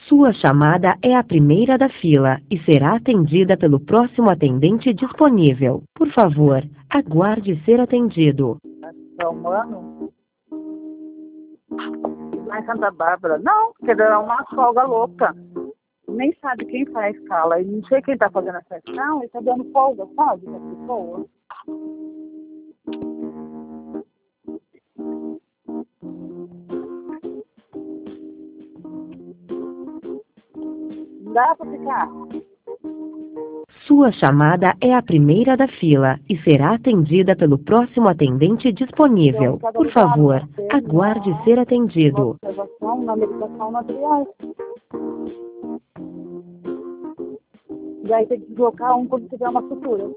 Sua chamada é a primeira da fila e será atendida pelo próximo atendente disponível. Por favor, aguarde ser atendido. É humano? Lá em Santa Bárbara? Não, porque é uma folga louca. Nem sabe quem faz a escala. E não sei quem tá fazendo essa escala e tá dando folga, sabe? Pra pessoa. Não dá pra ficar. Sua chamada é a primeira da fila e será atendida pelo próximo atendente disponível. Por favor, aguarde ser Na atendido. observação, na medicação, na triagem. E aí tem que deslocar um quando tiver uma sutura.